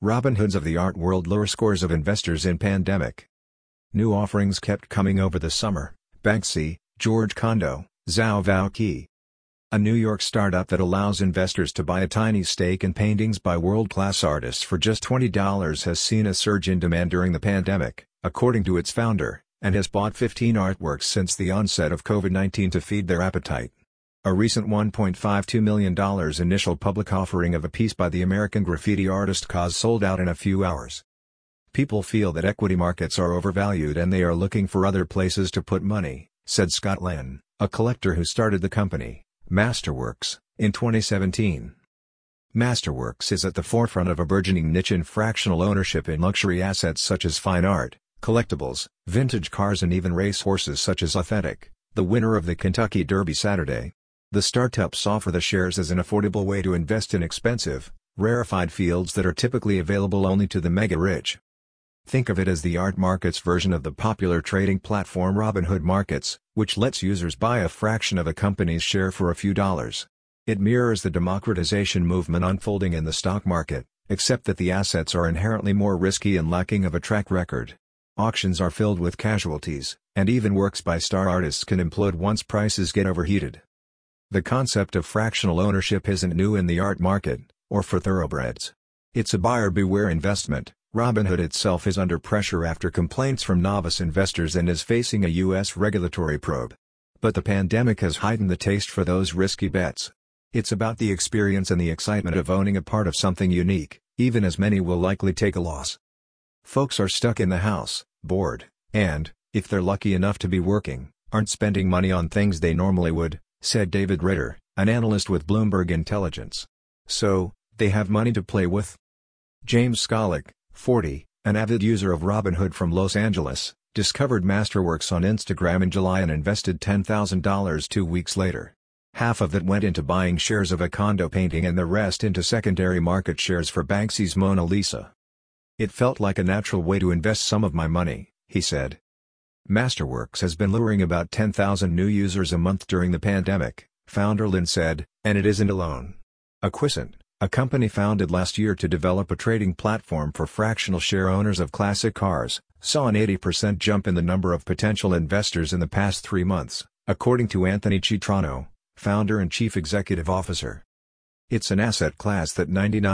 Robinhoods of the art world lure scores of investors in pandemic. New offerings kept coming over the summer: Banksy, George Condo, Zhao Vaoqi. A New York startup that allows investors to buy a tiny stake in paintings by world-class artists for just $20 has seen a surge in demand during the pandemic, according to its founder, and has bought 15 artworks since the onset of COVID-19 to feed their appetite. A recent $1.52 million initial public offering of a piece by the American graffiti artist KAWS sold out in a few hours. People feel that equity markets are overvalued and they are looking for other places to put money, said Scott Len, a collector who started the company, Masterworks, in 2017. Masterworks is at the forefront of a burgeoning niche in fractional ownership in luxury assets such as fine art, collectibles, vintage cars and even racehorses such as Authentic, the winner of the Kentucky Derby Saturday. The startups offer the shares as an affordable way to invest in expensive, rarefied fields that are typically available only to the mega-rich. Think of it as the art markets version of the popular trading platform Robinhood Markets, which lets users buy a fraction of a company's share for a few dollars. It mirrors the democratization movement unfolding in the stock market, except that the assets are inherently more risky and lacking of a track record. Auctions are filled with casualties, and even works by star artists can implode once prices get overheated. The concept of fractional ownership isn't new in the art market, or for thoroughbreds. It's a buyer beware investment. Robinhood itself is under pressure after complaints from novice investors and is facing a U.S. regulatory probe. But the pandemic has heightened the taste for those risky bets. It's about the experience and the excitement of owning a part of something unique, even as many will likely take a loss. Folks are stuck in the house, bored, and, if they're lucky enough to be working, aren't spending money on things they normally would, said David Ritter, an analyst with Bloomberg Intelligence. So, they have money to play with? James Skollick, 40, an avid user of Robinhood from Los Angeles, discovered Masterworks on Instagram in July and invested $10,000 2 weeks later. Half of that went into buying shares of a condo painting and the rest into secondary market shares for Banksy's Mona Lisa. It felt like a natural way to invest some of my money, he said. Masterworks has been luring about 10,000 new users a month during the pandemic, founder Lin said, and it isn't alone. Acquisant, a company founded last year to develop a trading platform for fractional share owners of classic cars, saw an 80% jump in the number of potential investors in the past 3 months, according to Anthony Citrano, founder and chief executive officer. It's an asset class that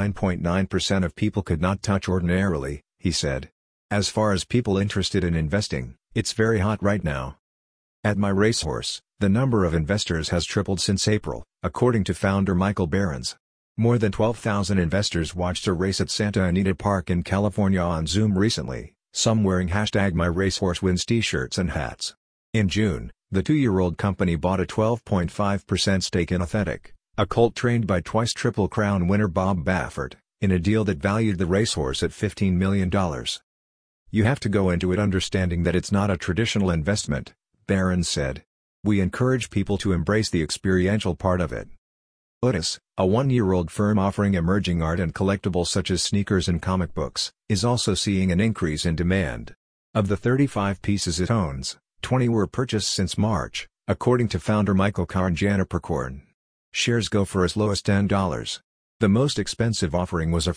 99.9% of people could not touch ordinarily, he said. As far as people interested in investing, it's very hot right now. At My Racehorse, the number of investors has tripled since April, according to founder Michael Behrens. More than 12,000 investors watched a race at Santa Anita Park in California on Zoom recently, some wearing #MyRacehorseWins t-shirts and hats. In June, the 2-year-old company bought a 12.5% stake in Authentic, a colt trained by twice Triple Crown winner Bob Baffert, in a deal that valued the racehorse at $15 million. You have to go into it understanding that it's not a traditional investment, Behrens said. We encourage people to embrace the experiential part of it. Otis, a 1-year-old firm offering emerging art and collectibles such as sneakers and comic books, is also seeing an increase in demand. Of the 35 pieces it owns, 20 were purchased since March, according to founder Michael Carangianapurkorn. Shares go for as low as $10. The most expensive offering was a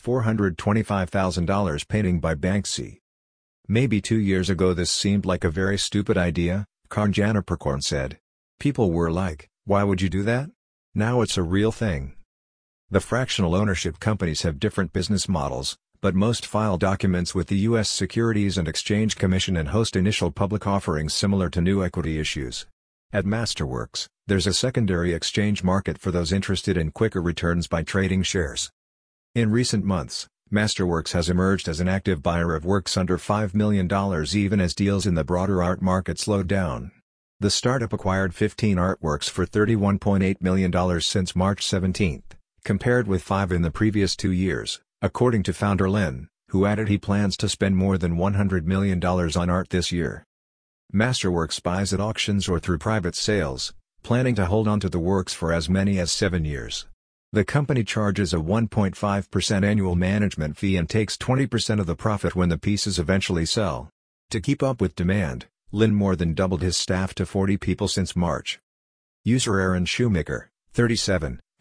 $425,000 painting by Banksy. Maybe 2 years ago this seemed like a very stupid idea, Carangianapurkorn said. People were like, why would you do that? Now it's a real thing. The fractional ownership companies have different business models, but most file documents with the U.S. Securities and Exchange Commission and host initial public offerings similar to new equity issues. At Masterworks, there's a secondary exchange market for those interested in quicker returns by trading shares. In recent months, Masterworks has emerged as an active buyer of works under $5 million even as deals in the broader art market slowed down. The startup acquired 15 artworks for $31.8 million since March 17, compared with 5 in the previous 2 years, according to founder Len, who added he plans to spend more than $100 million on art this year. Masterworks buys at auctions or through private sales, planning to hold onto the works for as many as 7 years. The company charges a 1.5% annual management fee and takes 20% of the profit when the pieces eventually sell. To keep up with demand, Lin more than doubled his staff to 40 people since March. User Aaron Shoemaker, 37,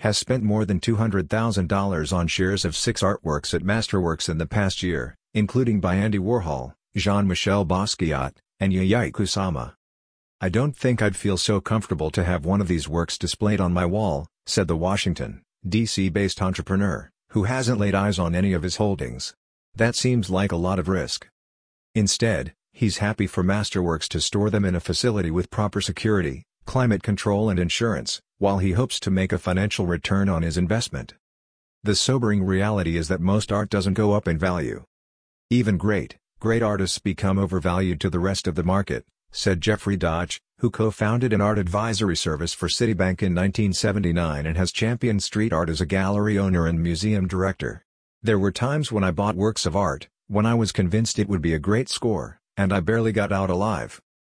has spent more than $200,000 on shares of 6 artworks at Masterworks in the past year, including by Andy Warhol, Jean-Michel Basquiat, and Yayoi Kusama. "I don't think I'd feel so comfortable to have one of these works displayed on my wall," said the Washington, D.C.-based entrepreneur, who hasn't laid eyes on any of his holdings. "That seems like a lot of risk." Instead, he's happy for Masterworks to store them in a facility with proper security, climate control and insurance, while he hopes to make a financial return on his investment. "The sobering reality is that most art doesn't go up in value. Even great artists become overvalued to the rest of the market," said Jeffrey Dodge, who co-founded an art advisory service for Citibank in 1979 and has championed street art as a gallery owner and museum director. "There were times when I bought works of art, when I was convinced it would be a great score, and I barely got out alive.